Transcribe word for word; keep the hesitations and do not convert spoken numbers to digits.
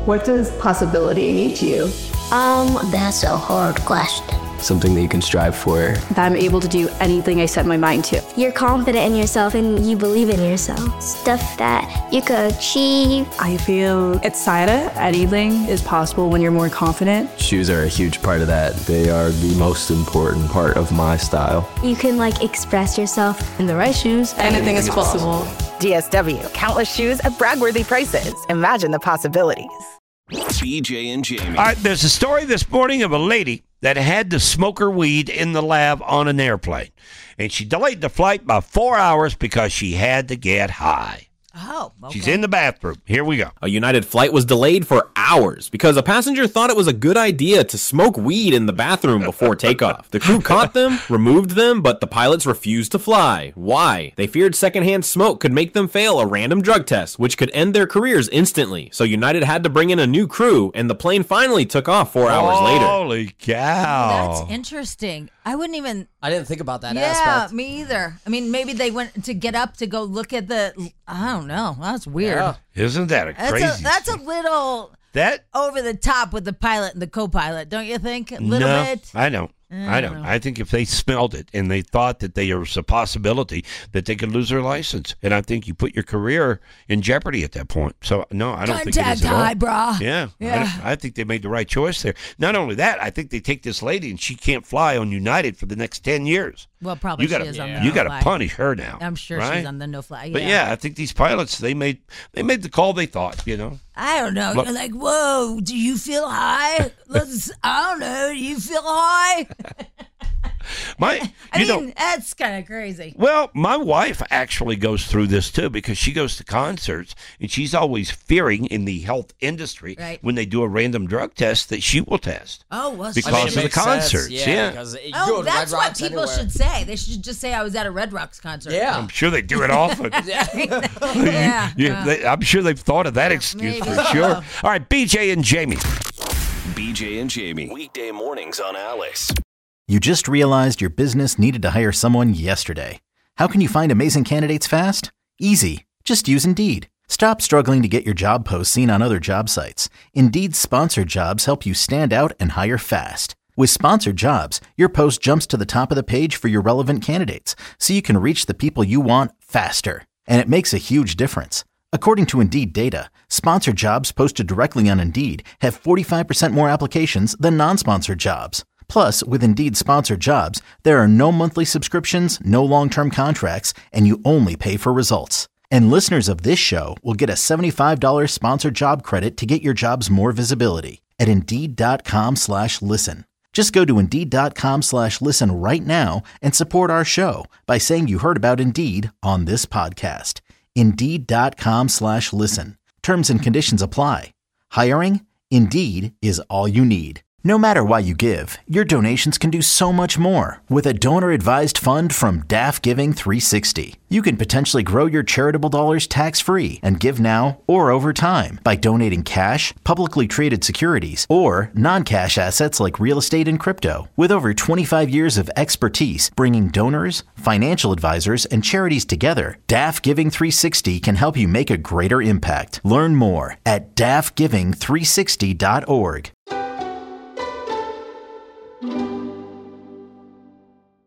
What does possibility mean to you? Um, that's a hard question. Something that you can strive for. That I'm able to do anything I set my mind to. You're confident in yourself and you believe in yourself. Stuff that you could achieve. I feel excited. Anything is possible when you're more confident. Shoes are a huge part of that. They are the most important part of my style. You can like express yourself. In the right shoes, anything, anything is possible. possible. D S W, countless shoes at brag-worthy prices. Imagine the possibilities. B J and Jamie. All right, there's a story this morning of a lady that had to smoke her weed in the lab on an airplane. And she delayed the flight by four hours because she had to get high. Oh, okay. She's in the bathroom. Here we go. A United flight was delayed for hours because a passenger thought it was a good idea to smoke weed in the bathroom before takeoff. The crew caught them, removed them, but the pilots refused to fly. Why? They feared secondhand smoke could make them fail a random drug test, which could end their careers instantly. So United had to bring in a new crew, and the plane finally took off four hours later. Holy cow. That's interesting. I wouldn't even... I didn't think about that yeah, aspect. Yeah, me either. I mean, maybe they went to get up to go look at the... I don't know. That's weird. Yeah. Isn't that a crazy... That's a, that's a little that over the top with the pilot and the co-pilot, don't you think? A little no, bit? I don't. I don't. I think if they smelled it and they thought that there was a possibility that they could lose their license, and I think you put your career in jeopardy at that point. So, no, I don't Contact think it is at high, all. brah. Yeah. yeah. I, I think they made the right choice there. Not only that, I think they take this lady and she can't fly on United for the next ten years. Well, probably you gotta, she is on yeah. the You no got to fly. punish her now. I'm sure right? she's on the no fly. Yeah. But yeah, I think these pilots, they made they made the call they thought, you know. I don't know. Look, You're like, whoa, do you feel high? Let's, I don't know. Do you feel high? My, you I mean, know, that's kind of crazy. Well, my wife actually goes through this too because she goes to concerts and she's always fearing in the health industry right. when they do a random drug test that she will test. Oh, well, because I mean, of the concerts. Yeah. yeah. Because you oh, go to that's Red what Rocks people anywhere. should say. They should just say I was at a Red Rocks concert. Yeah. I'm sure they do it often. yeah. yeah. yeah. They, I'm sure they've thought of that excuse maybe. for sure. All right, B J and Jamie. B J and Jamie. Weekday mornings on Alice. You just realized your business needed to hire someone yesterday. How can you find amazing candidates fast? Easy. Just use Indeed. Stop struggling to get your job posts seen on other job sites. Indeed's sponsored jobs help you stand out and hire fast. With sponsored jobs, your post jumps to the top of the page for your relevant candidates, so you can reach the people you want faster. And it makes a huge difference. According to Indeed data, sponsored jobs posted directly on Indeed have forty-five percent more applications than non-sponsored jobs. Plus, with Indeed sponsored jobs, there are no monthly subscriptions, no long-term contracts, and you only pay for results. And listeners of this show will get a seventy-five dollars sponsored job credit to get your jobs more visibility at Indeed.com slash listen. Just go to Indeed.com slash listen right now and support our show by saying you heard about Indeed on this podcast. Indeed.com slash listen. Terms and conditions apply. Hiring? Indeed is all you need. No matter why you give, your donations can do so much more with a donor-advised fund from D A F Giving three sixty. You can potentially grow your charitable dollars tax-free and give now or over time by donating cash, publicly traded securities, or non-cash assets like real estate and crypto. With over twenty-five years of expertise bringing donors, financial advisors, and charities together, D A F Giving three sixty can help you make a greater impact. Learn more at D A F giving three sixty dot org.